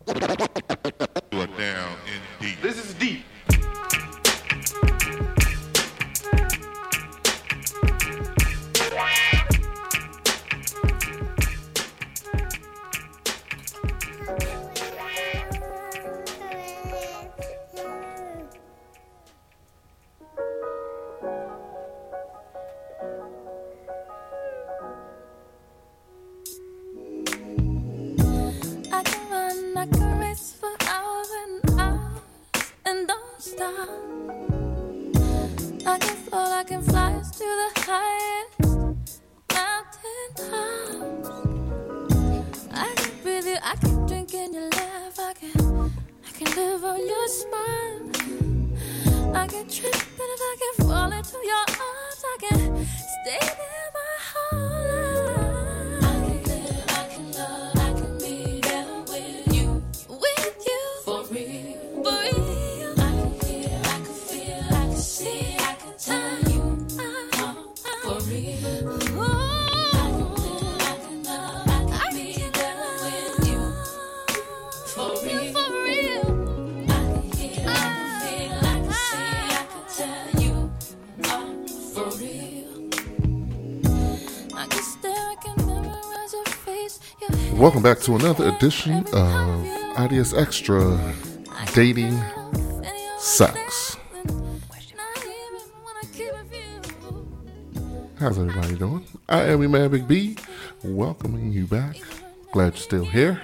You are down in deep. This is deep. Welcome back to another edition of IDS Extra Dating Sucks. How's everybody doing? I am your man Big B, welcoming you back. Glad you're still here.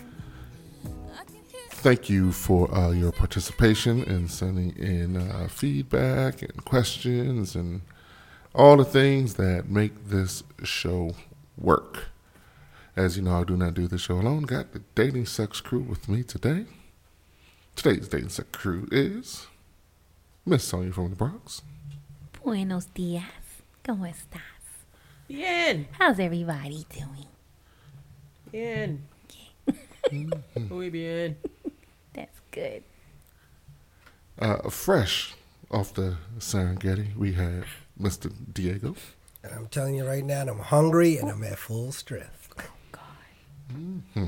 Thank you for your participation and sending in feedback and questions and all the things that make this show work. As you know, I do not do this show alone. Got the Dating Sex Crew with me today. Today's Dating Sex Crew is Miss Sonia from the Bronx. Buenos días. ¿Cómo estás? Bien. How's everybody doing? Bien. Muy bien. That's good. Fresh off the Serengeti, we have Mr. Diego. And I'm telling you right now, I'm hungry and I'm at full strength. Mm-hmm.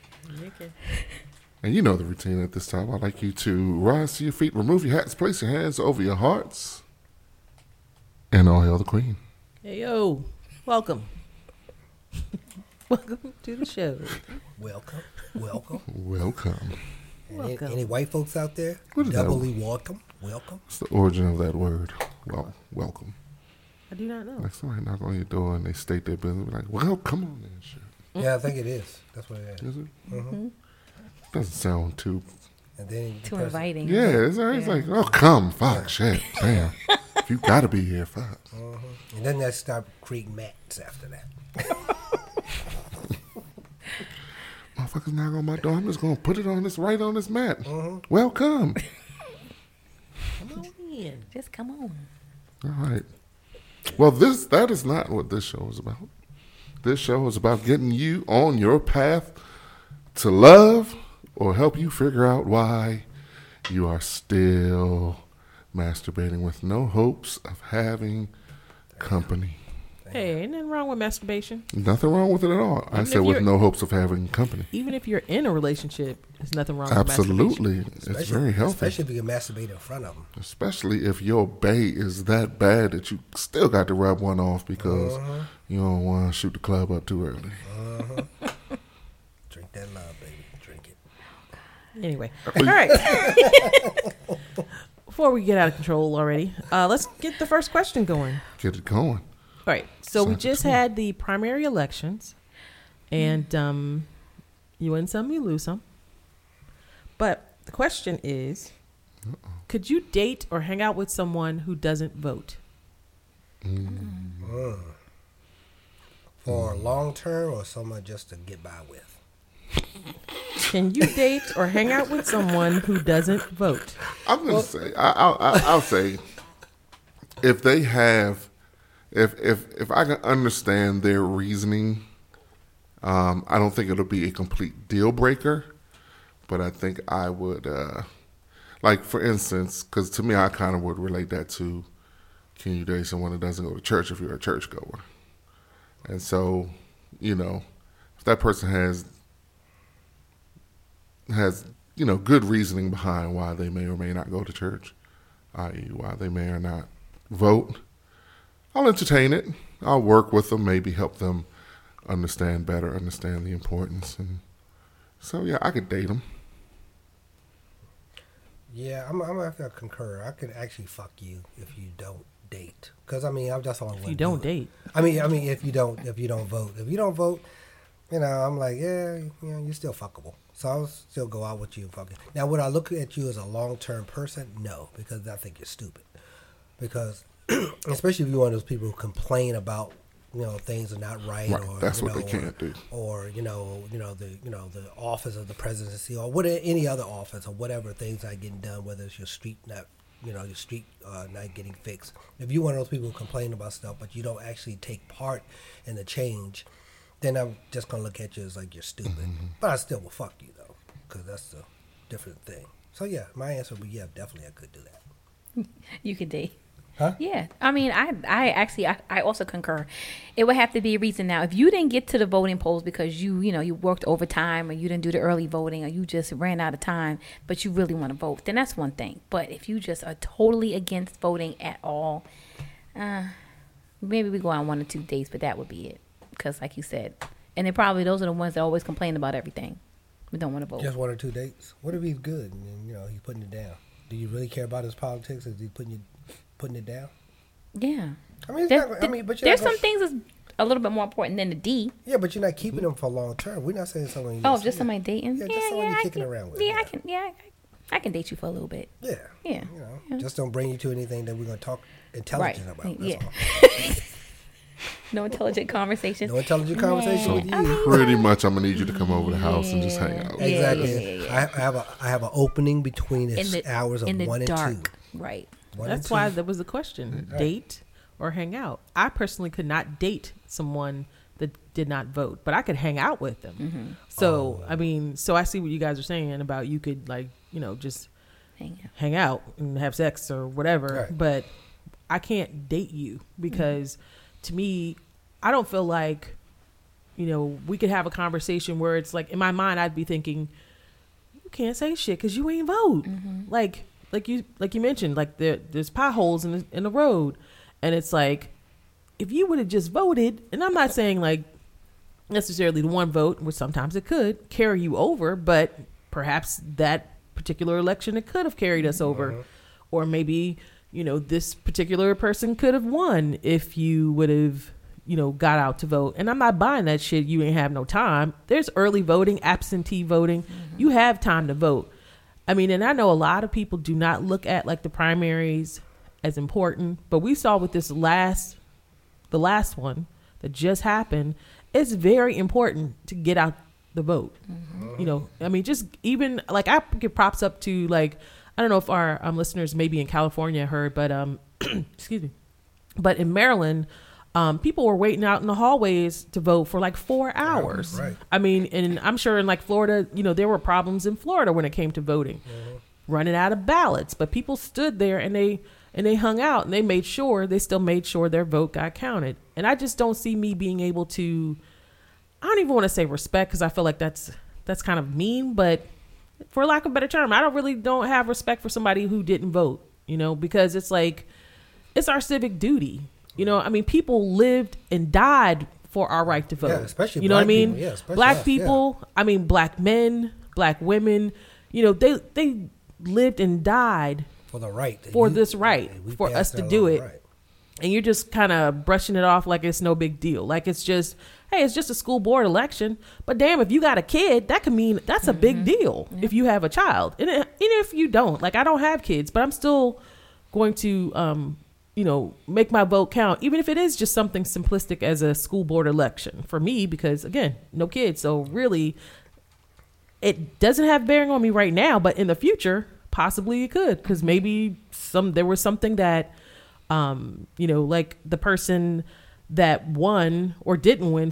And you know the routine at this time. I'd like you to rise to your feet, remove your hats, place your hands over your hearts, and all hail the queen. Hey, yo. Welcome. Welcome to the show. Welcome. Welcome. Any white folks out there? What is Doubly that? Welcome. What's the origin of that word? Well, welcome. I do not know. Like somebody knock on your door and they state their business, be like, well, come on then, shit. Yeah, I think it is. That's what it is. Is it? Mm-hmm. Doesn't sound too... And then Too inviting. Yeah, it's always like, oh, come, fuck, shit, damn. If you gotta be here, fuck. Mm-hmm. And then they start creating mats after that. Motherfuckers knock on my door, I'm just gonna put it on this mat. Mm-hmm. Welcome. Come on in. Just come on. All right. Well, that is not what this show is about. This show is about getting you on your path to love or help you figure out why you are still masturbating with no hopes of having company. Hey, ain't nothing wrong with masturbation. Nothing wrong with it at all. I said with no hopes of having company. Even if you're in a relationship, there's nothing wrong with Absolutely. masturbation. It's very healthy. Especially if you can masturbate in front of them. Especially if your bae is that bad that you still got to rub one off because you don't want to shoot the club up too early. Drink that love, baby. Drink it. Anyway. All right. Before we get out of control already, let's get the first question going. Get it going. All right. So we just had the primary elections, and you win some, you lose some. But the question is, could you date or hang out with someone who doesn't vote? For long term or someone just to get by with? Can you date or hang out with someone who doesn't vote? I'm going to say, I'll say, if they have, if I can understand their reasoning, I don't think it'll be a complete deal breaker, but I think I would, like for instance, because to me I kind of would relate that to, can you date someone that doesn't go to church if you're a churchgoer? And so, you know, if that person has has good reasoning behind why they may or may not go to church, i.e., why they may or not vote, I'll entertain it. I'll work with them, maybe help them understand the importance, and so yeah, I could date them. Yeah, I'm gonna have to concur. I could actually fuck you if you don't date, because I'm just only. If you don't date, I mean, if you don't vote, I'm like, yeah, you're still fuckable. So I'll still go out with you and fuck you. Now, would I look at you as a long-term person? No, because I think you're stupid. Because especially if you're one of those people who complain about things are not right, or that's what they can't do, or the office of the presidency, or any other office, or whatever things not getting done, whether it's your street not getting fixed. If you're one of those people who complain about stuff but you don't actually take part in the change, then I'm just gonna look at you as like you're stupid. Mm-hmm. But I still will fuck you though, because that's a different thing. So yeah, my answer would be yeah, definitely I could do that. You could date. Huh? Yeah, I mean, I actually also concur. It would have to be a reason. Now, if you didn't get to the voting polls because you worked overtime, or you didn't do the early voting, or you just ran out of time, but you really want to vote, then that's one thing. But if you just are totally against voting at all, maybe we go on 1 or 2 dates, but that would be it. Because, like you said, and then probably those are the ones that always complain about everything. We don't want to vote. Just 1 or 2 dates. What if he's good and he's putting it down? Do you really care about his politics? Is he putting it down? Yeah. I mean, but there's some things that's a little bit more important than the D. Yeah, but you're not keeping them for long term. We're not saying someone. Just somebody dating. Yeah, just someone you're kicking around with. Yeah, I can date you for a little bit. Yeah. Yeah. Just don't bring you to anything that we're gonna talk intelligent about. That's all. No intelligent conversation. No intelligent conversation with you. Pretty much, I'm gonna need you to come over the house and just hang out. Exactly. Yeah. I have an opening between the hours of 1 and 2. Right. That's why that was the question: date or hang out. I personally could not date someone that did not vote, but I could hang out with them. Mm-hmm. So I see what you guys are saying about you could just hang out and have sex or whatever, right. But I can't date you because to me, I don't feel like we could have a conversation where it's like in my mind I'd be thinking you can't say shit because you ain't vote. Mm-hmm. Like you mentioned, like there's potholes in the road, and it's like if you would have just voted, and I'm not saying like necessarily the one vote, which sometimes it could carry you over, but perhaps that particular election it could have carried us over, or maybe this particular person could have won if you would have got out to vote. And I'm not buying that shit. You ain't have no time. There's early voting, absentee voting. Mm-hmm. You have time to vote. I mean, and I know a lot of people do not look at like the primaries as important, but we saw with the last one that just happened, it's very important to get out the vote. Mm-hmm. I mean, just even like I give props up to like, I don't know if our listeners maybe in California heard, but excuse me, but in Maryland, people were waiting out in the hallways to vote for like 4 hours. Right. I mean, and I'm sure in like Florida, there were problems in Florida when it came to voting, running out of ballots. But people stood there and they hung out and they still made sure their vote got counted. And I just don't see me being able to. I don't even want to say respect because I feel like that's kind of mean, but for lack of a better term, I don't have respect for somebody who didn't vote. Because it's like it's our civic duty. I mean, people lived and died for our right to vote. Yeah, especially you know what I mean? People. Yeah, black people, yeah. I mean, black men, black women, they lived and died for the right. This right, for us to do it. Right. And you're just kind of brushing it off like it's no big deal. Like it's just, hey, it's just a school board election. But damn, if you got a kid, that could mean that's a big deal if you have a child. And even if you don't, like I don't have kids, but I'm still going to, make my vote count, even if it is just something simplistic as a school board election for me, because again, no kids. So really, it doesn't have bearing on me right now, but in the future, possibly it could, because maybe there was something that, like the person that won or didn't win,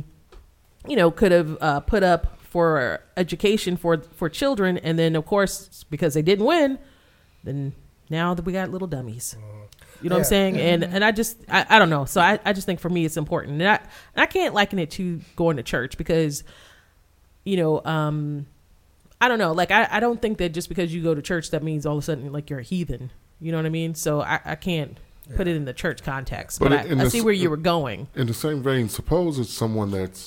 could have put up for education for children. And then of course, because they didn't win, then now that we got little dummies. You know what I'm saying? And I don't know. So I just think for me, it's important. And I can't liken it to going to church because, I I don't know. Like, I don't think that just because you go to church, that means all of a sudden, like, you're a heathen. You know what I mean? So I can't put it in the church context. But I see where you were going. In the same vein, suppose it's someone that's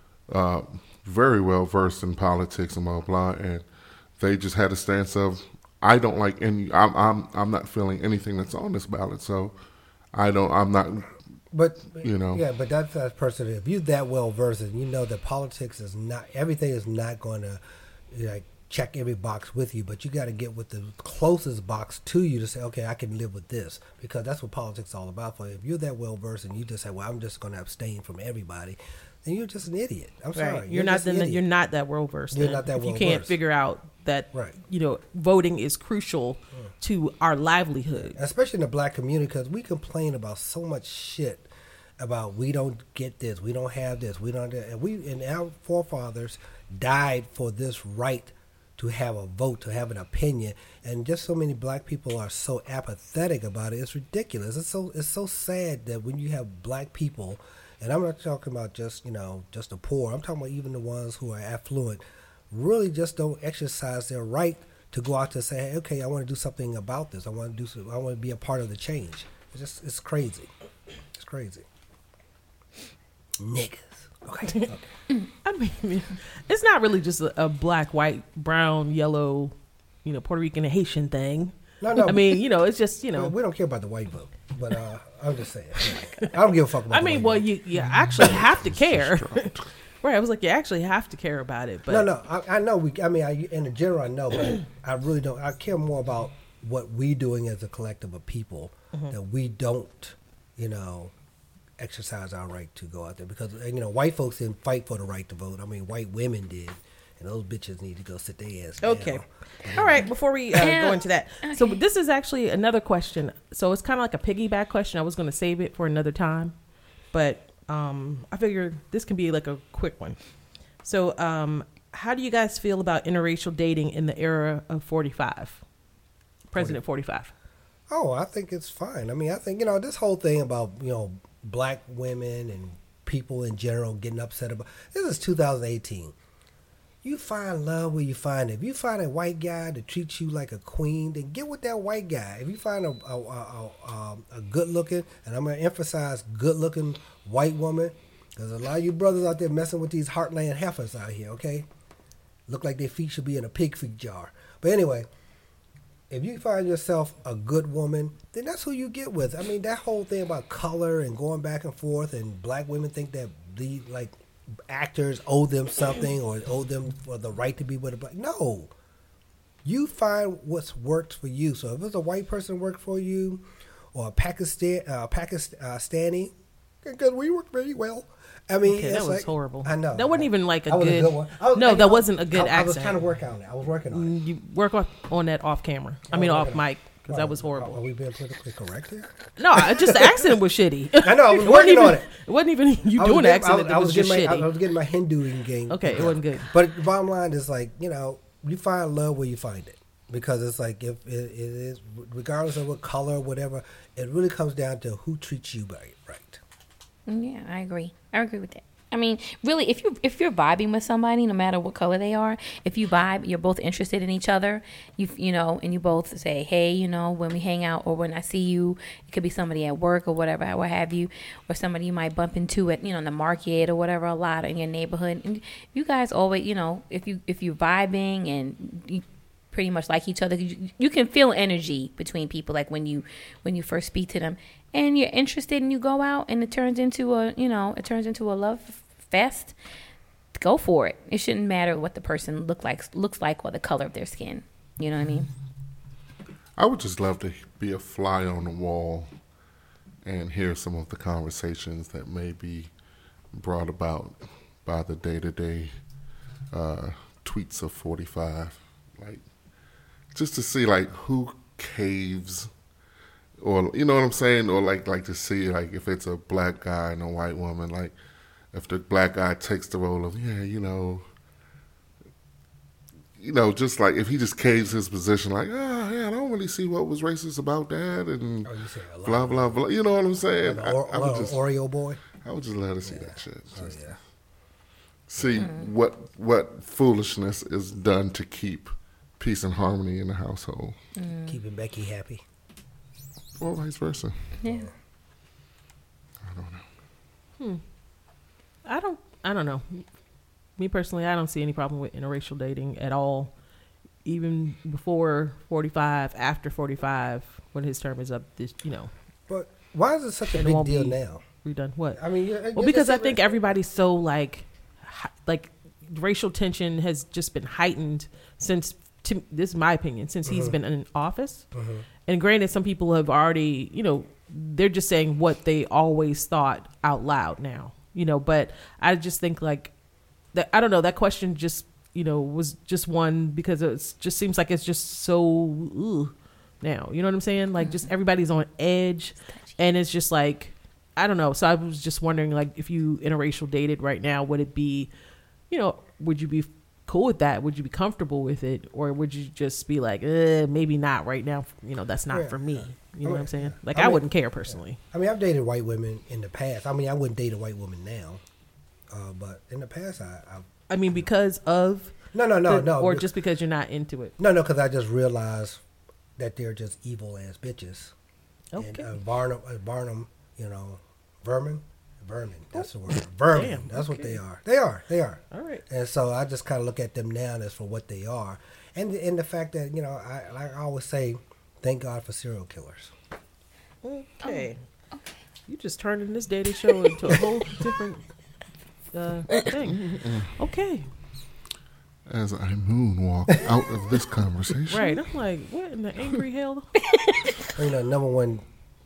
very well versed in politics and blah, blah, and they just had a stance of, I don't like any, I'm not feeling anything that's on this ballot, so I'm not. But you know, yeah, but that's personal. If you're that well versed, and you know that politics is not everything is not going to like check every box with you, but you got to get with the closest box to you to say, okay, I can live with this, because that's what politics is all about. For you. If you're that well versed and you just say, well, I'm just going to abstain from everybody, then you're just an idiot. I'm sorry, right. You're not that well versed. You're not that well versed. You can't figure out that right. Voting is crucial to our livelihood, especially in the black community, because we complain about so much shit about we don't get this, we don't have this, we don't, and our forefathers died for this right to have a vote, to have an opinion, and just so many black people are so apathetic about it. It's ridiculous. It's so sad that when you have black people, and I'm not talking about just just the poor. I'm talking about even the ones who are affluent, really just don't exercise their right to go out to say, hey, okay, I want to do something about this. I want to be a part of the change. It's crazy. It's crazy. Niggas. Okay. I mean, it's not really just a black, white, brown, yellow, Puerto Rican and Haitian thing. No. I mean, it's just, we don't care about the white vote, but I'm just saying. I don't give a fuck about the white vote. You actually have to care. Right, I was like, you actually have to care about it. But No, I know. In the general, I know, but I really don't. I care more about what we doing as a collective of people, that we don't, exercise our right to go out there, because white folks didn't fight for the right to vote. I mean, white women did, and those bitches need to go sit their ass down. Okay. All right, before we go into that. Okay. So this is actually another question. So it's kind of like a piggyback question. I was going to save it for another time, but I figured this can be like a quick one. So how do you guys feel about interracial dating in the era of 45? President 45. Oh, I think it's fine. I mean, I think, this whole thing about, black women and people in general getting upset about, this is 2018. You find love where you find it. If you find a white guy that treats you like a queen, then get with that white guy. If you find a good-looking, and I'm going to emphasize good-looking white woman, because a lot of you brothers out there messing with these heartland heifers out here, okay? Look like their feet should be in a pig feet jar. But anyway, if you find yourself a good woman, then that's who you get with. I mean, that whole thing about color and going back and forth, and black women think that actors owe them something or owe them for the right to be with a black. No. You find what's worked for you. So if it's a white person work for you, or a Pakistani, because we work very well. I mean, okay, that was horrible. I know. That wasn't even like a good. Was a good one. That wasn't a good accent. I was trying to work on it. I was working on it. You work on that off camera. Off mic, because that was horrible. Are we being politically correct here? No, just the accent was shitty. I know. I was working on it. It wasn't even you doing the accent. It was just shitty. I was getting my Hindu game. Okay, it wasn't good. But the bottom line is you find love where you find it. Because it's like, if it is, regardless of what color or whatever, it really comes down to who treats you right. Yeah, I agree. I agree with that. I mean, really, if you're vibing with somebody, no matter what color they are, if you vibe, you're both interested in each other, and you both say, hey, when we hang out or when I see you, it could be somebody at work or whatever, what have you, or somebody you might bump into at, in the market or whatever, a lot in your neighborhood. And you guys always, if you're vibing and you pretty much like each other, you can feel energy between people, like when you first speak to them and you're interested and you go out and it turns into a love fest. Go for it. It shouldn't matter what the person looks like or the color of their skin. You know what I mean? I would just love to be a fly on the wall and hear some of the conversations that may be brought about by the day-to-day tweets of 45. Just to see who caves, or you know what I'm saying, or like to see if it's a black guy and a white woman, if the black guy takes the role of just if he just caves his position, I don't really see what was racist about that, and blah blah blah. You know what I'm saying? Oreo boy. I would just love to see that shit. see what foolishness is done to keep peace and harmony in the household, Keeping Becky happy. or vice versa. Yeah. I don't know. I don't know. Me personally, I don't see any problem with interracial dating at all. Even before 45, after 45, when his term is up, But why is it such a It big won't deal be now? redone. What? I mean, Well, because I think everybody's so like racial tension has just been heightened since. This is my opinion. Since he's been in office, and granted, some people have already, they're just saying what they always thought out loud now, But I just think like that. I don't know. That question just was just one because it just seems like it's just so now. You know what I'm saying? Like just everybody's on edge, and it's just like I don't know. So I was just wondering, like, if you interracial dated right now, would it be, would you be cool with that? Would you be comfortable with it, or would you just be like, maybe not right now? That's not for me. You know what I'm saying? Like, I wouldn't care personally. I mean, I've dated white women in the past. I mean, I wouldn't date a white woman now, but in the past, I mean, because of no, or just because you're not into it. no, because I just realized that they're just evil ass bitches. Okay. And Barnum, vermin. That's the word. Vermin. Damn, That's what okay. they are. They are. All right. And so I just kind of look at them now as for what they are, and the fact that I always say, thank God for serial killers. Okay. You just turning this dating show into a whole different thing. Okay. As I moonwalk out of this conversation, Right. I'm like, what in the angry hell? Number one,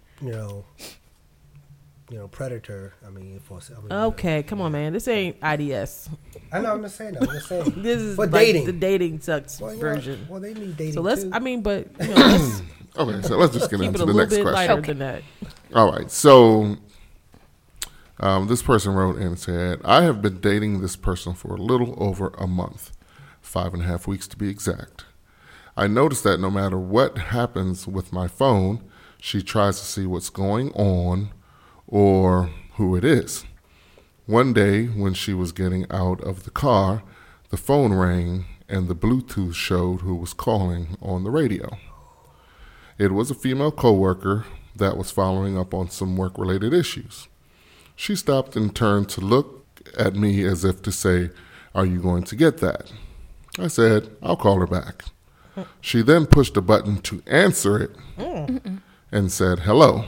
predator. Okay, come on, man. This ain't IDS. I know. I'm just saying. This is But like dating. the dating sucks Well, version. Well, they need dating So let's. too. I mean, but let's okay. So let's just get keep it into a the little next bit question. lighter than that. All right. So this person wrote and said, I have been dating this person for a little over a month, 5.5 weeks to be exact. I noticed that no matter what happens with my phone, she tries to see what's going on or who it is. One day when she was getting out of the car, the phone rang and the Bluetooth showed who was calling on the radio. It was a female coworker that was following up on some work-related issues. She stopped and turned to look at me as if to say, are you going to get that? I said, I'll call her back. She then pushed a button to answer it and said, hello.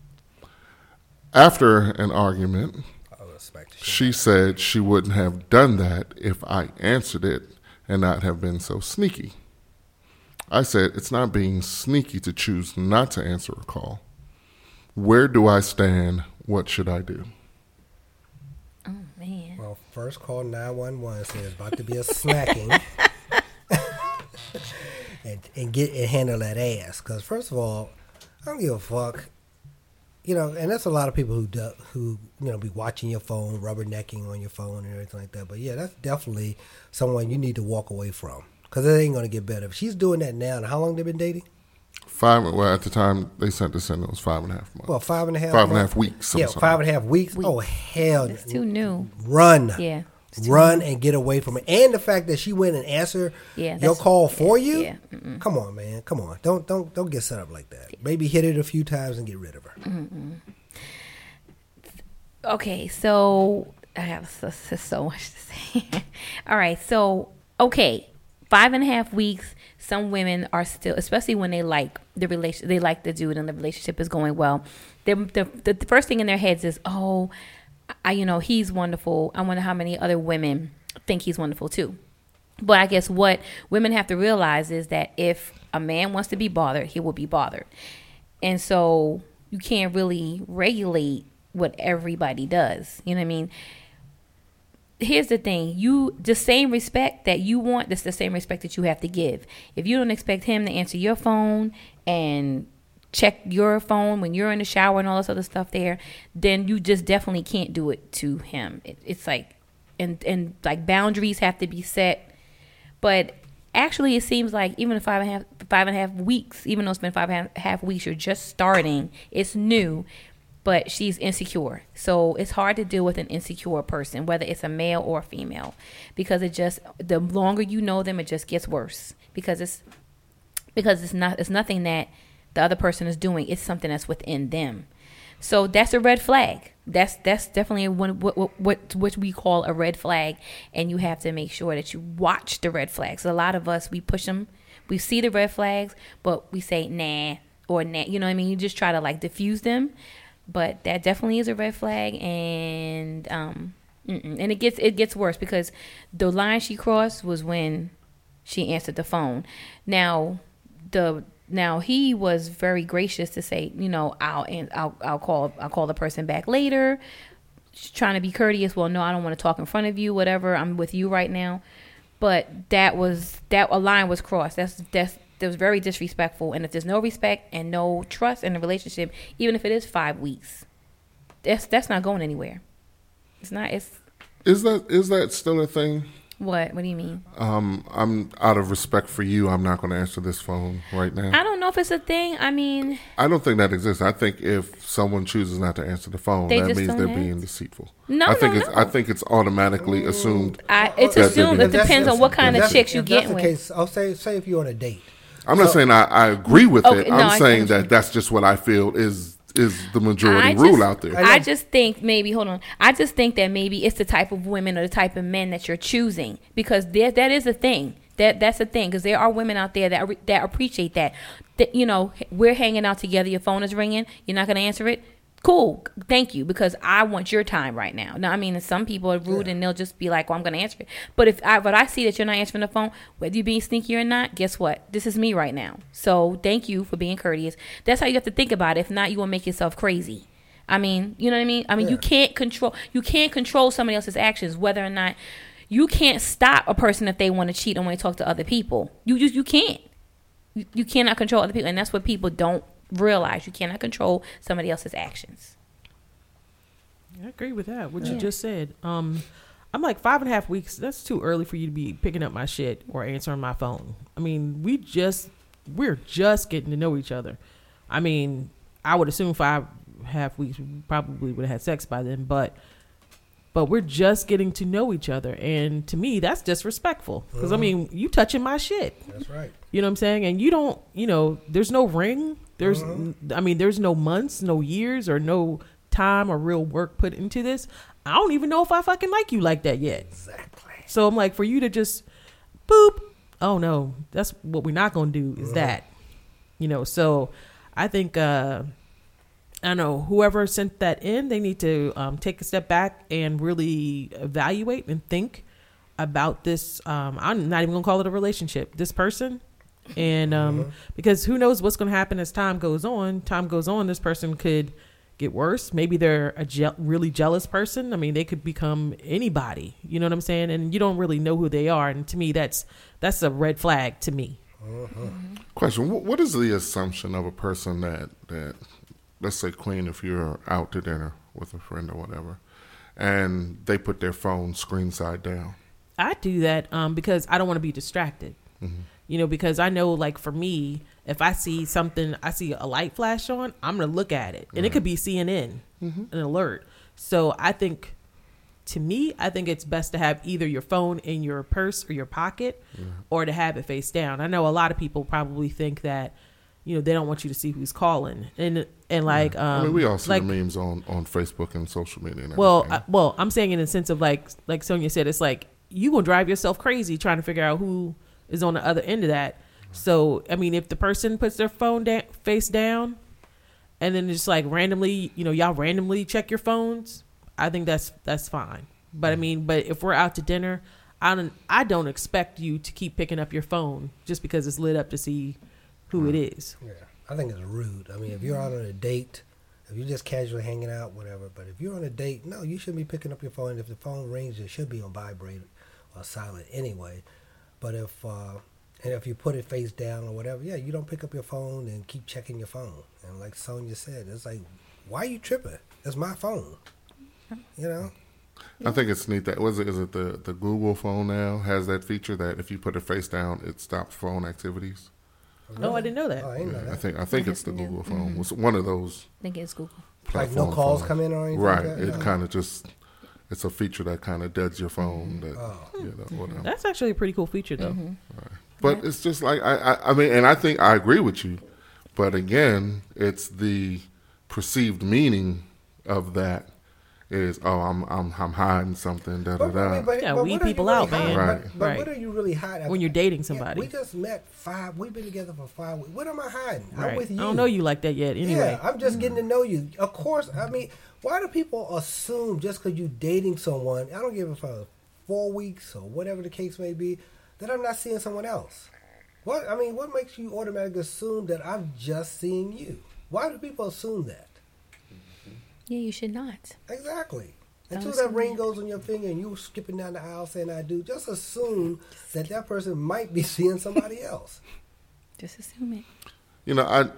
After an argument, she said she wouldn't have done that if I answered it and not have been so sneaky. I said, it's not being sneaky to choose not to answer a call. Where do I stand? What should I do? Oh man. Well, first call 911. Say it's about to be a smacking, and handle that ass. Because first of all, I don't give a fuck. And that's a lot of people who be watching your phone, rubbernecking on your phone and everything like that. But yeah, that's definitely someone you need to walk away from, because it ain't gonna get better. If she's doing that now, and how long they been dating? At the time they sent this in, it was 5.5 months. Well, 5.5. 5.5 weeks. Yeah, I'm sorry. 5.5 weeks. Oh hell, It's too new. Run. Yeah. Run and get away from it. And the fact that she went and answered your call for you. Yeah. Come on, man. Come on. Don't get set up like that. Maybe hit it a few times and get rid of her. Okay, so I have so much to say. All right, so 5.5 weeks. Some women are still, especially when they like the relation, they like the dude and the relationship is going well. The first thing in their heads is, oh, he's wonderful. I wonder how many other women think he's wonderful too. But I guess what women have to realize is that if a man wants to be bothered, he will be bothered. And so you can't really regulate what everybody does. You know what I mean? Here's the thing. The same respect that you want, that's the same respect that you have to give. If you don't expect him to answer your phone and check your phone when you're in the shower and all this other stuff there, then you just definitely can't do it to him. It's like, and like boundaries have to be set. But actually, it seems like even in 5.5 weeks, even though it's been 5.5 weeks, you're just starting. It's new. but she's insecure. So it's hard to deal with an insecure person, whether it's a male or a female, because the longer you know them, it just gets worse because it's nothing that the other person is doing. It's something that's within them. So that's a red flag. That's definitely what we call a red flag, and you have to make sure that you watch the red flags. A lot of us, we push them. We see the red flags, but we say nah or nah. You know what I mean? You just try to like diffuse them, but that definitely is a red flag, and it gets worse because the line she crossed was when she answered the phone. Now he was very gracious to say, I'll call the person back later. She's trying to be courteous. Well, no, I don't want to talk in front of you. Whatever. I'm with you right now. But a line was crossed. That was very disrespectful. And if there's no respect and no trust in the relationship, even if it is 5 weeks, that's not going anywhere. It's not. Is that still a thing? What do you mean? I'm out of respect for you. I'm not going to answer this phone right now. I don't know if it's a thing. I mean, I don't think that exists. I think if someone chooses not to answer the phone, that means they're being deceitful. I think it's automatically assumed. It's assumed. It depends on what kind of chicks you get with. Case, I'll say if you're on a date. I'm not saying I agree with it. I'm saying that's just what I feel is the majority rule out there. I just think I just think that maybe it's the type of women or the type of men that you're choosing, because that is a thing. That's a thing, because there are women out there that appreciate that. We're hanging out together. Your phone is ringing. You're not going to answer it. Cool, thank you, because I want your time right now. Now, I mean, some people are rude and they'll just be like, "Well, I'm going to answer it." But I see that you're not answering the phone, whether you're being sneaky or not, guess what? This is me right now. So thank you for being courteous. That's how you have to think about it. If not, you will make yourself crazy. I mean, you know what I mean? I mean, you can't control somebody else's actions, whether or not you can't stop a person if they want to cheat and want to talk to other people. You can't. You cannot control other people, and that's what people don't realize. You cannot control somebody else's actions. I agree with that. What you just said. I'm like 5.5 weeks. That's too early for you to be picking up my shit or answering my phone. I mean, we're just getting to know each other. I mean, I would assume 5.5 weeks we probably would have had sex by then, but we're just getting to know each other, and to me that's disrespectful, because I mean, you touching my shit. That's right. You know what I'm saying? And you don't, there's no ring. There's no months, no years, or no time or real work put into this. I don't even know if I fucking like you like that yet. Exactly. So I'm like, for you to just boop, oh no, that's what we're not going to do is that, so I think, I don't know, whoever sent that in, they need to take a step back and really evaluate and think about this. I'm not even going to call it a relationship. This person. And because who knows what's going to happen as time goes on. This person could get worse. Maybe they're a really jealous person. I mean, they could become anybody. You know what I'm saying? And you don't really know who they are. And to me, that's a red flag to me. Question: what is the assumption of a person that let's say, Queen, if you're out to dinner with a friend or whatever, and they put their phone screen side down? I do that because I don't want to be distracted. Because I know, like, for me, if I see something, I see a light flash on, I'm going to look at it. And it could be CNN, an alert. So I think, to me, it's best to have either your phone in your purse or your pocket or to have it face down. I know a lot of people probably think that, they don't want you to see who's calling. And like... I mean, we all see the memes on Facebook and social media and everything. Well, I'm saying in the sense of, like Sonia said, it's like, you going to drive yourself crazy trying to figure out who is on the other end of that. So, I mean, if the person puts their phone face down and then just like randomly, y'all randomly check your phones, I think that's fine. But I mean, if we're out to dinner, I don't expect you to keep picking up your phone just because it's lit up to see who it is. Yeah, I think it's rude. I mean, if you're out on a date, if you're just casually hanging out, whatever, but if you're on a date, no, you shouldn't be picking up your phone. If the phone rings, it should be on vibrate or silent anyway. But if you put it face down or whatever, you don't pick up your phone and keep checking your phone. And like Sonia said, it's like, why are you tripping? It's my phone. I think it's neat that is it the Google phone now has that feature that if you put it face down, it stops phone activities. Oh, I didn't know that. Oh, I didn't know that. I think it's the Google phone. It's one of those. I think it's Google. platform. Like no calls phone. come in or anything Right. like that? It No. kind of just, it's a feature that kind of deads your phone. That, whatever. That's actually a pretty cool feature, though. But it's just like, I mean, and I think I agree with you. But again, it's the perceived meaning of that is, oh, I'm hiding something, da da da. Yeah, but weed what are you people really out, man. hiding? Right. But Right. what are you really hiding? When you're dating Yeah, somebody. we just met we've been together for 5 weeks. What am I hiding? I'm Right. with you. I don't know you like that yet. Anyway. Yeah, I'm just getting to know you. Of course, I mean, why do people assume just because you're dating someone, I don't give a fuck, 4 weeks or whatever the case may be, that I'm not seeing someone else? What makes you automatically assume that I'm just seeing you? Why do people assume that? Yeah, you should not. Exactly. Don't Until that assume ring that. goes on your finger and you skipping down the aisle saying I do, just assume that person might be seeing somebody else. Just assume it. You know,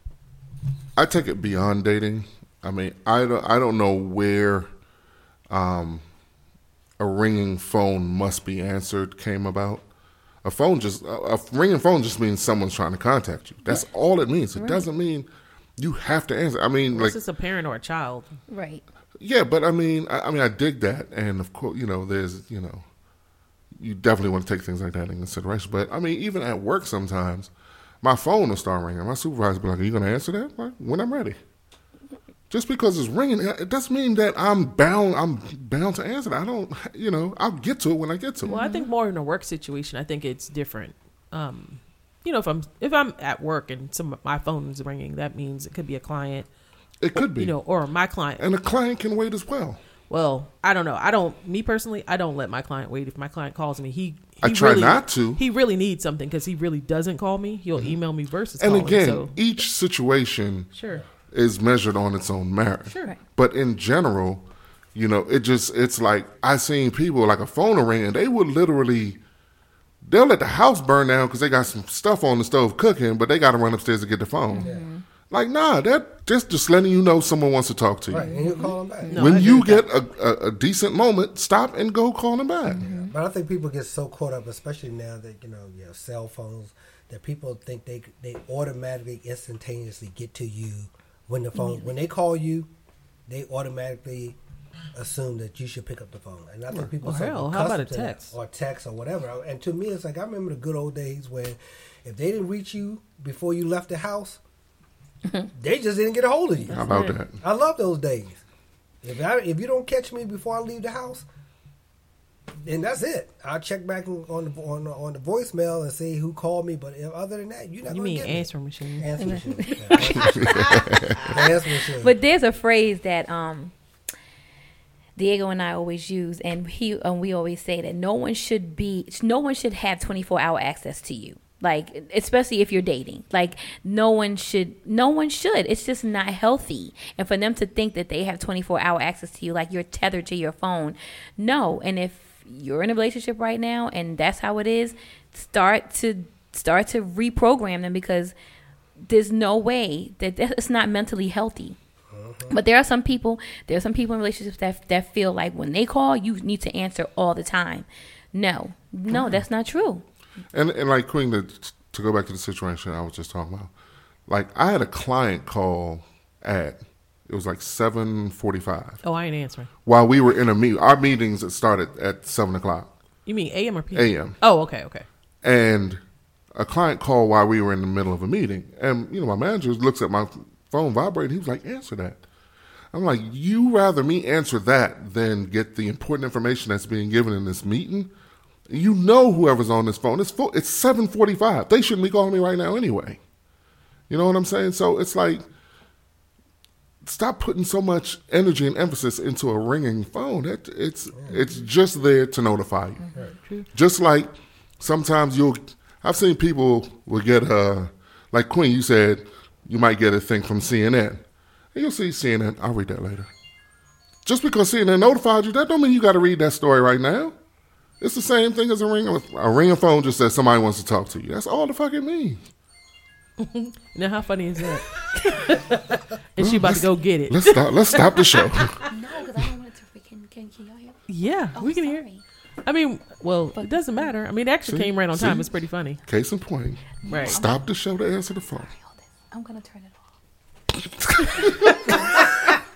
I take it beyond dating. I mean, I don't know where a ringing phone must be answered came about. A ringing phone just means someone's trying to contact you. That's all it means. It doesn't mean you have to answer. I mean, Unless like, it's a parent or a child. Right. yeah, but I mean, I dig that, and of course, there's, you definitely want to take things like that in consideration. But I mean, even at work, sometimes my phone will start ringing. My supervisor will be like, "Are you going to answer that?" Like, when I'm ready. Just because it's ringing, it doesn't mean that I'm bound to answer that. I don't, I'll get to it when I get to it. Well, I think more in a work situation, I think it's different. If I'm at work and my phone is ringing, that means it could be a client. It could be, or my client. and a client can wait as well. Well, I don't know. Me personally, I don't let my client wait. If my client calls me, he I try really, not to. He really needs something because he really doesn't call me. He'll email me versus And calling. again, So, each situation sure. is measured on its own merit. Sure. But in general, it's like I seen people like a phone will ring and they would they'll let the house burn down because they got some stuff on the stove cooking, but they got to run upstairs to get the phone. Mm-hmm. Like, nah, that just letting you know someone wants to talk to you. Right, and you call them back. No, I When agree you with get a decent moment, stop and go call them back. But I think people get so caught up, especially now that you have cell phones, that people think they automatically instantaneously get to you when they call you, they automatically assume that you should pick up the phone. And I think people Well, so hell, how about a accustomed to that, text? or text or whatever. And to me, it's like I remember the good old days when if they didn't reach you before you left the house, they just didn't get a hold of you. How about that? I love those days. If you don't catch me before I leave the house, then that's it. I'll check back on the voicemail and see who called me. But other than that, you're not You going mean to get me. answering machine? Answer machine. Answer machine. But there's a phrase that Diego and I always use, and we always say that no one should have 24-hour access to you. Like, especially if you're dating, like no one should. It's just not healthy. And for them to think that they have 24-hour access to you, like you're tethered to your phone. No. And if you're in a relationship right now and that's how it is, start to reprogram them, because there's no way that it's not mentally healthy. But there are some people in relationships that feel like when they call, you need to answer all the time. No, that's not true. And like Queen, to go back to the situation I was just talking about, like I had a client call it was like 7:45 Oh, I ain't answering. while we were in a meeting. Our meetings started at 7:00 You mean AM or PM? a.m. Oh, okay. And a client called while we were in the middle of a meeting, and my manager looks at my phone vibrating. He was like, "Answer that." I'm like, "You rather me answer that than get the important information that's being given in this meeting?" Whoever's on this phone, it's 7:45. They shouldn't be calling me right now anyway. You know what I'm saying? So it's like, stop putting so much energy and emphasis into a ringing phone. It's just there to notify you. Just like sometimes I've seen people will get like Queen, you said you might get a thing from CNN. And you'll see CNN, I'll read that later. Just because CNN notified you, that don't mean you got to read that story right now. It's the same thing as a ringing phone just says somebody wants to talk to you. That's all the fuck it means. Now, how funny is that? And she about to go get it. Let's stop the show. No, because I don't want it to freaking. Can y'all hear? Yeah, we can hear. Sorry. I mean, well, it doesn't matter. I mean, it actually came right on time. It's pretty funny. Case in point. Right. Stop the show to answer the phone. I'm gonna turn it off.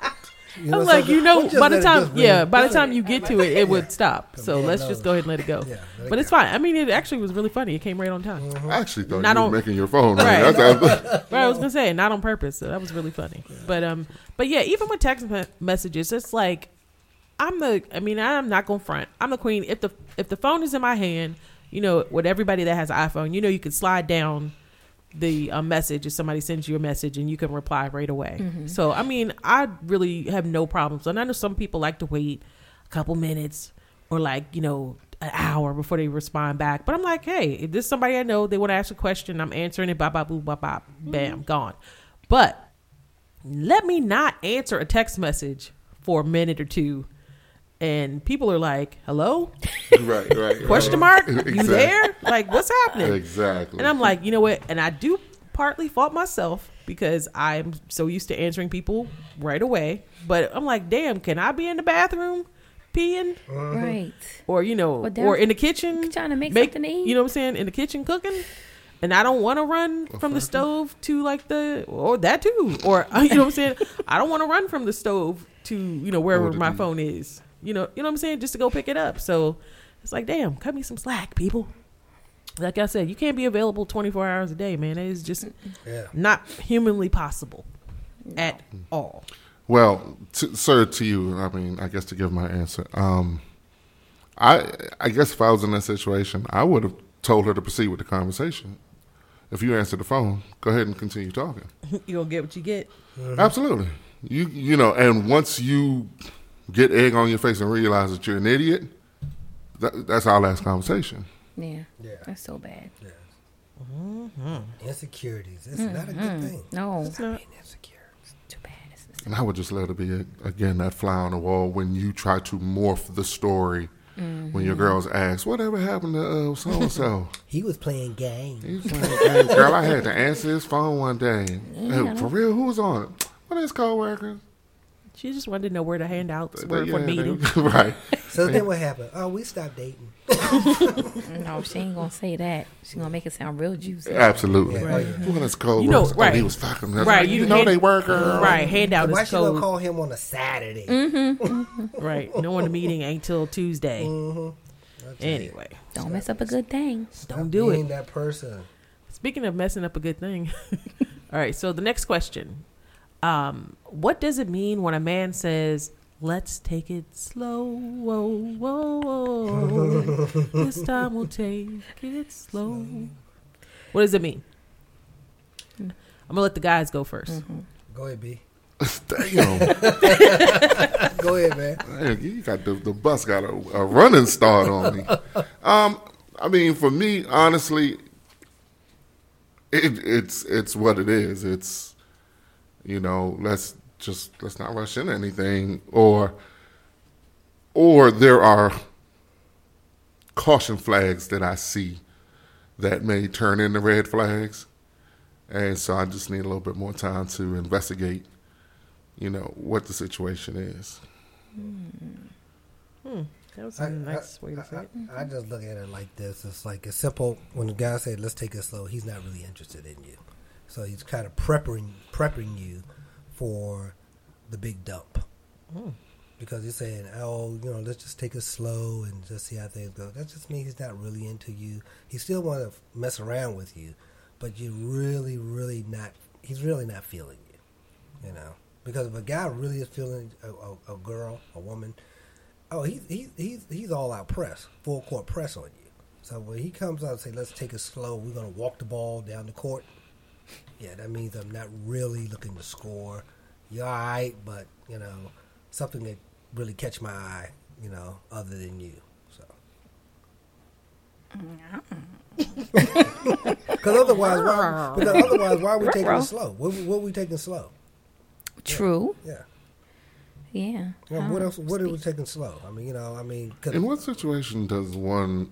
You know, I'm like, so just by the let it time, just ring. by the time you get to it, it would stop. So Yeah, let's no. just go ahead and let it go. Yeah, let it But it's go. fine. I mean, it actually was really funny. It came right on time. I actually thought Not you were on- making your phone ring. Right. That's Right, I was gonna say not on purpose. So that was really funny. But yeah, even with text messages, it's like I'm not gonna front. I'm the queen. If the phone is in my hand, with everybody that has an iPhone, you can slide down the message if somebody sends you a message and you can reply right away. So I mean, I really have no problems. And I know some people like to wait a couple minutes or an hour before they respond back. But I'm like, hey, if this is somebody I know, they want to ask a question, I'm answering it, bop, bop, boop, bop, bop, bam, gone. But let me not answer a text message for a minute or two. And people are like, hello? right. Question mark? You Exactly. there? Like, what's happening? Exactly. And I'm like, you know what? And I do partly fault myself because I'm so used to answering people right away. But I'm like, damn, can I be in the bathroom peeing? Right. Or, down- or in the kitchen trying to make something to eat. You know what I'm saying? In the kitchen cooking. And I don't want to run from the stove to or that too. Or, you know what I'm saying? I don't want to run from the stove to, wherever Or to my the- phone is. You know what I'm saying? Just to go pick it up. So it's like, damn, cut me some slack, people. Like I said, you can't be available 24 hours a day, man. It is just not humanly possible at all. Well, sir, to you, I mean, I guess to give my answer, I guess if I was in that situation, I would have told her to proceed with the conversation. If you answer the phone, go ahead and continue talking. You gonna get what you get. Absolutely. And once you get egg on your face and realize that you're an idiot, that's our last conversation. Yeah. Yeah. That's so bad. Insecurities. It's not a good thing. No. It's not. Being insecure. It's too bad. And I would just let it be, again, that fly on the wall when you try to morph the story. When your girls ask, whatever happened to so-and-so? He was playing games. He was playing games. Girl, I had to answer his phone one day. Hey, for real, who was on it? What is co-workers? She just wanted to know where the handouts were for the meeting. Right. So then what happened? Oh, we stopped dating. No, she ain't gonna say that. She gonna make it sound real juicy. Absolutely. Yeah. Right. What is co-workers? You know, right. Oh, he was fucking. That's Right, You know they were, Oh. girl. Right, handout Why is she gonna code. call him on a Saturday? Right, knowing the meeting ain't till Tuesday. I'll tell you. Anyway, Don't mess up a good thing. don't do Being it. that person. Speaking of messing up a good thing. All right, so the next question. What does it mean when a man says, let's take it slow, whoa, whoa, whoa. This time we'll take it slow. What does it mean? I'm going to let the guys go first. Go ahead, B. Damn. Go ahead, man. Man, you got the bus got a running start on me. I mean, for me, honestly, it's what it is. It's let's not rush into anything, or there are caution flags that I see that may turn into red flags, and so I just need a little bit more time to investigate. What the situation is. That was a nice way to say it. I just look at it like this. It's like it's simple. When the guy said, let's take it slow, he's not really interested in you. So he's kind of prepping you for the big dump. Because he's saying, let's just take it slow and just see how things go. That just means he's not really into you. He still want to mess around with you, but you're really, really not, he's really not feeling you, Because if a guy really is feeling a girl, a woman, he's all out press, full court press on you. So when he comes out and say, let's take it slow, we're going to walk the ball down the court, yeah, that means I'm not really looking to score. You're all right, but, something that really catch my eye, other than you. So. Because otherwise, why are we taking it slow? What are we taking slow? True. Yeah. Yeah. Well, what else? What are we taking slow? I mean, 'cause In what situation does one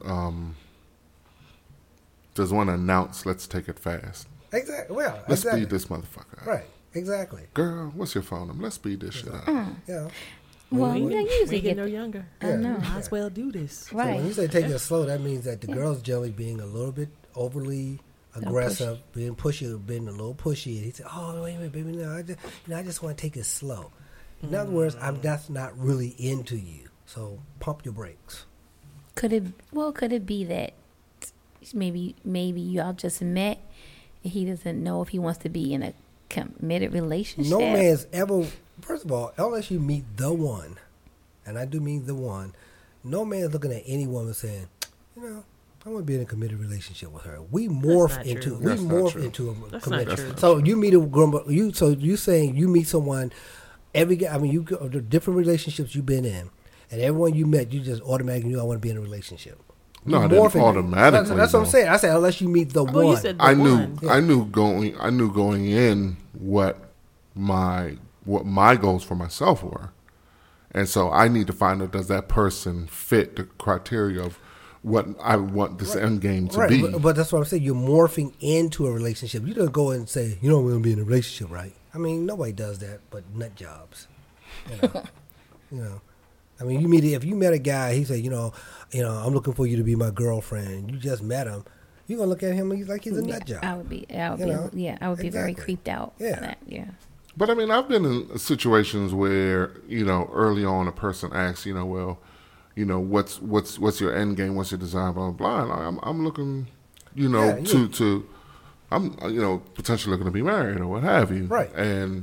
announce, let's take it fast? exactly. Well, Let's exactly. speed this motherfucker up. Right. Exactly. Girl, what's your phone number? Let's speed this shit up. Yeah. Well, We you ain't usually getting get no younger. Yeah. know. Might as well do this. So when you right. say take it slow, that means that the girl's generally being a little bit overly aggressive, being pushy, being a little pushy. And he said, "Oh, wait a minute, baby, no, I just want to take it slow." In other words, that's not really into you. So pump your brakes. Could it be that maybe y'all just met and he doesn't know if he wants to be in a committed relationship? No man's ever, first of all, unless you meet the one, and I do mean the one, no man's looking at any woman saying, I want to be in a committed relationship with her. We morph into a committed. So you meet you saying you meet someone you go the different relationships you've been in, and everyone you met, you just automatically knew I want to be in a relationship. No, I didn't automatically. That's what I'm saying. I said unless you meet the one. You said the I one. knew going in what my goals for myself were, and so I need to find out, does that person fit the criteria of what I want this end game to be. But that's what I'm saying. You're morphing into a relationship. You don't go and say, you don't want to be in a relationship, right? I mean, nobody does that but nut jobs. I mean, if you met a guy, he said, I'm looking for you to be my girlfriend. You just met him. You're going to look at him like he's a nut job. I would be very creeped out by that. Yeah. But I mean, I've been in situations where, early on a person asks, what's your end game? What's your desire? Blah, blah, blah. And I'm looking, I'm potentially looking to be married or what have you. Right. And,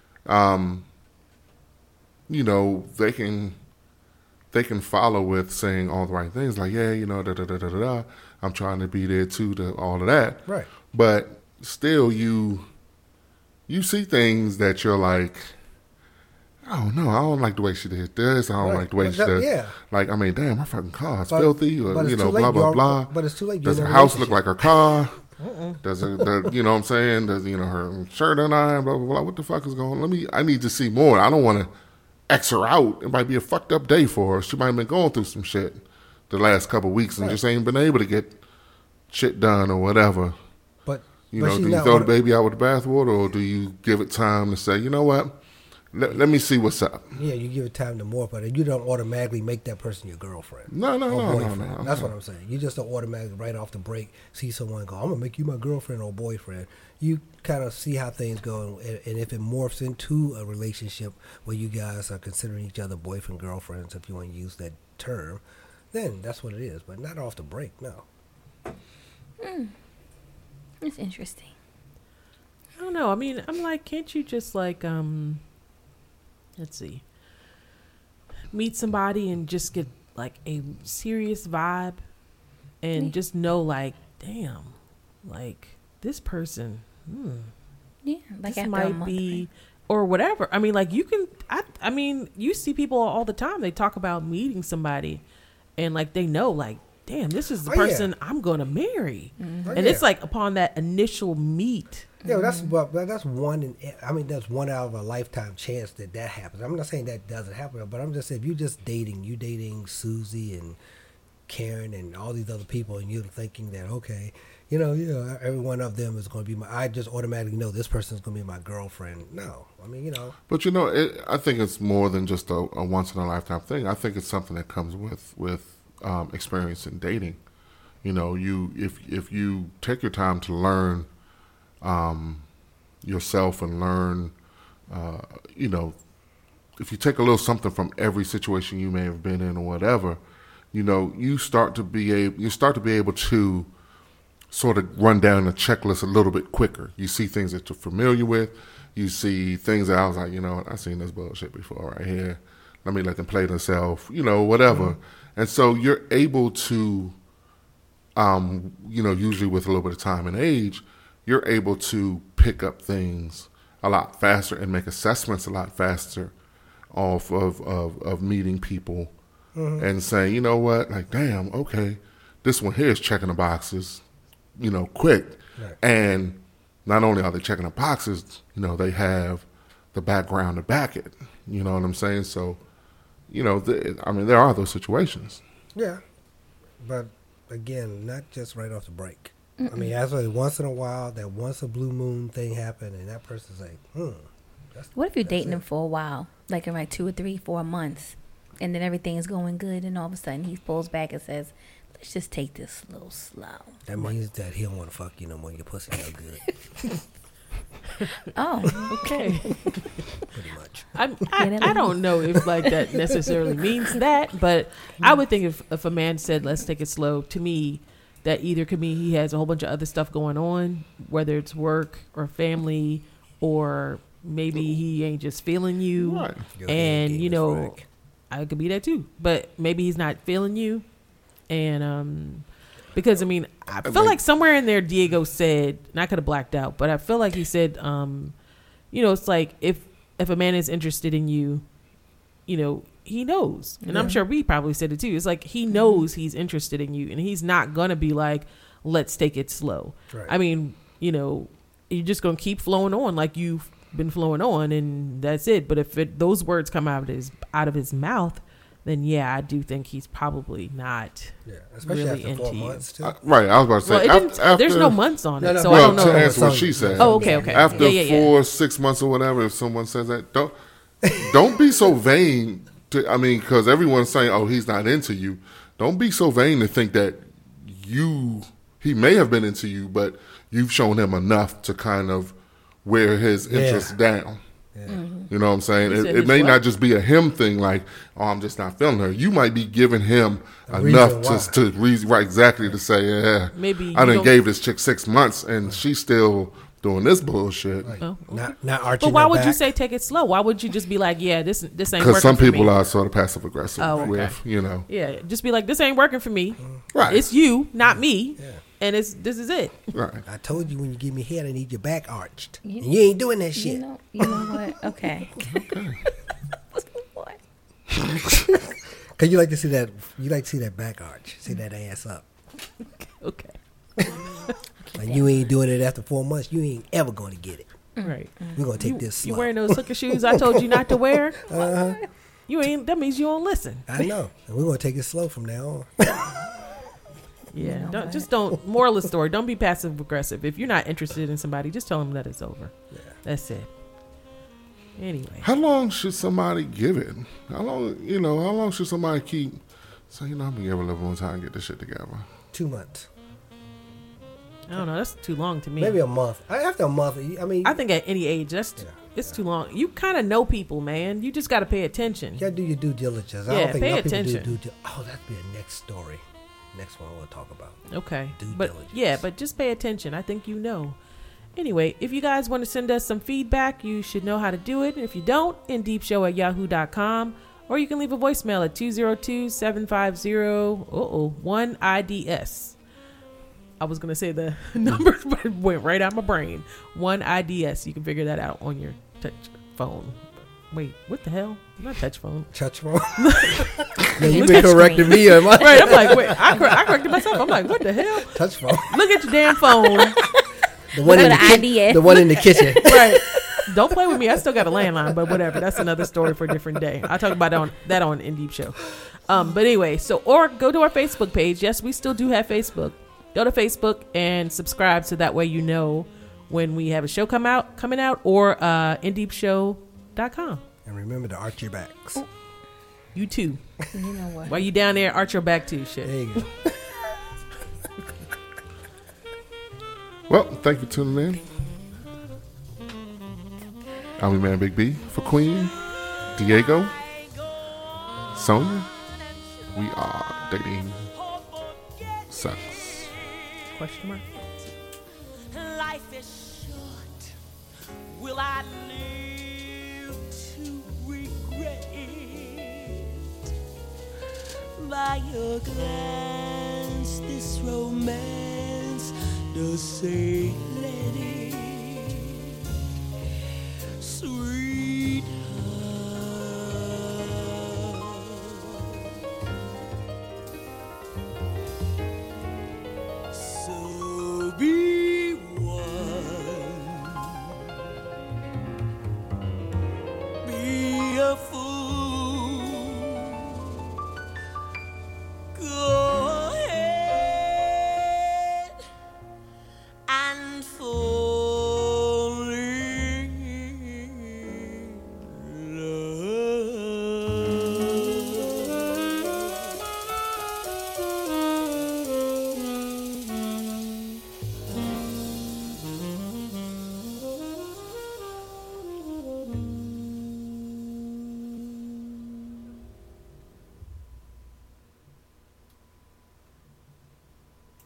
they can follow with saying all the right things like, da. I'm trying to be there too, to all of that. Right. But still you see things that you're like, I don't know. I don't like the way she did this. I don't like the way she does. Yeah. Like, I mean, damn, her fucking car is filthy. Or, blah, blah, blah. But it's too late. Does her house look like her car? Does it, you know what I'm saying? Does, her shirt unironed, blah, blah, blah. What the fuck is going on? I need to see more. I don't want to X her out. It might be a fucked up day for her. She might have been going through some shit the last couple of weeks and just ain't been able to get shit done or whatever. But do you throw the baby out with the bathwater, or do you give it time to say, you know what? Let me see what's up. Yeah, you give it time to morph, but you don't automatically make that person your girlfriend. No. That's what I'm saying. You just don't automatically, right off the break, see someone go, I'm going to make you my girlfriend or boyfriend. You kind of see how things go, and if it morphs into a relationship where you guys are considering each other boyfriend, girlfriends, if you want to use that term, then that's what it is, but not off the break, no. It's interesting. I don't know. I mean, I'm like, can't you just like, let's see, meet somebody and just get like a serious vibe and just know like, damn, like this person, like this might be, or whatever. I mean, like you can, I mean, you see people all the time, they talk about meeting somebody and like they know like, damn, this is the person I'm going to marry. Mm-hmm. And it's like upon that initial meet. Yeah, that's one. That's one out of a lifetime chance that happens. I'm not saying that doesn't happen, but I'm just saying if you're just dating Susie and Karen and all these other people, and you're thinking that every one of them is going to be I just automatically know this person is going to be my girlfriend. No, I mean But I think it's more than just a once in a lifetime thing. I think it's something that comes with experience in dating. If you take your time to learn yourself and learn, if you take a little something from every situation you may have been in or whatever, you start to be able to sort of run down the checklist a little bit quicker. You see things that you're familiar with. You see things that I was like, I've seen this bullshit before right here. Let me let them play themselves, whatever. Mm-hmm. And so you're able to, usually with a little bit of time and age, you're able to pick up things a lot faster and make assessments a lot faster off of meeting people and saying, you know what, like, damn, okay, this one here is checking the boxes, quick. Right. And not only are they checking the boxes, they have the background to back it. You know what I'm saying? So, there are those situations. Yeah. But, again, not just right off the break. Mm-mm. I mean, actually, once in a while, that once a blue moon thing happened, and that person's like, what if you're dating him for a while, like in 2 or 3, 4 months, and then everything is going good, and all of a sudden he pulls back and says, let's just take this a little slow. That means that he don't want to fuck you no more. Your pussy no good. Oh, Okay. pretty much. I don't know if like that necessarily means that, but I would think if a man said, let's take it slow, to me, that either could mean he has a whole bunch of other stuff going on, whether it's work or family, or maybe he ain't just feeling you. Right. Your And, head you game is know, whack. I could be that too. But maybe he's not feeling you. And because, I mean, I feel like somewhere in there Diego said, and I could have blacked out, but I feel like he said, you know, it's like if a man is interested in you, you know, he knows. And I'm sure we probably said it too. It's like he knows he's interested in you, and he's not going to be like, let's take it slow. Right. I mean, you know, you're just going to keep flowing on like you've been flowing on, and that's it. But if those words come out of his mouth, then yeah, I do think he's probably not Yeah, especially really after 4 into you. months too. Right, I was about to say. Well, it didn't, there's no months on it, No, so I Well, don't to know. answer what she said. Oh, okay. After Yeah. 4, 6 months or whatever, if someone says that, don't be so vain. Because everyone's saying, "Oh, he's not into you." Don't be so vain to think that he may have been into you, but you've shown him enough to kind of wear his interest down. Yeah. You know what I'm saying? He said It his may what? not just be a him thing, like, "Oh, I'm just not feeling her." You might be giving him A enough reason to reason right exactly to say, "Yeah, Maybe I you done don't- gave this chick 6 months and she's still doing this bullshit." Oh, Not arching. but why her would you back. say take it slow? Why would you just be like, yeah, this ain't working Because some for people me? are sort of passive aggressive Oh, okay. with, you know, Yeah, just be like, this ain't working for me. right, It's you, not me. Yeah. And this is it. right. I told you when you give me head, I need your back arched. You- And you ain't doing that shit. You know what? Okay. What? Cause you like to see that. You like to see that back arch. See that ass up. Okay. Like you ain't doing it after 4 months. You ain't ever going to get it. Right. We're gonna take You, this you slow. wearing those hooker shoes I told you not to wear? Uh-huh. You ain't. That means you don't listen. I know. And we're gonna take it slow from now on. Yeah. Don't. Moral of the story: don't be passive aggressive. If you're not interested in somebody, just tell them that it's over. Yeah. That's it. Anyway. How long should somebody give it? How long should somebody keep saying, I'm gonna give it a little more time to get this shit together? 2 months, I don't know. That's too long to me. maybe a month. After a month, I mean, I think at any age, it's too long. You kind of know people, man. You just got to pay attention. you gotta do your due diligence. I Yeah, don't think pay enough people attention. do. Oh, that'd be a next story. Next one I want to talk about. Okay. Due But diligence. yeah, but just pay attention. I think you know. Anyway, if you guys want to send us some feedback, you should know how to do it. And if you don't, indeepshow@yahoo.com, or you can leave a voicemail at 202-750-1IDS. I was going to say the numbers, but it went right out my brain. 1IDS. You can figure that out on your touch phone. Wait, what the hell? Not touch phone. Touch phone. Yeah, you've Touch been correcting me on my Right, I'm like, wait, I corrected myself. I'm like, what the hell? touch phone. Look at your damn phone. The one With in the an idea. the one in the kitchen. Right. Don't play with me. I still got a landline, but whatever. That's another story for a different day. I'll talk about that on In Deep Show. But anyway, or go to our Facebook page. Yes, we still do have Facebook. Go to Facebook and subscribe so that way you know when we have a show coming out, or indeepshow.com. And remember to arch your backs. You too. You know what? While you down there, arch your back too. Shit. There you go. Well, thank you for tuning in. I'm your man Big B for Queen, Diego, Sonia. We are dating sucks. Question mark. Life is short. Will I live to regret? By your glance, this romance does say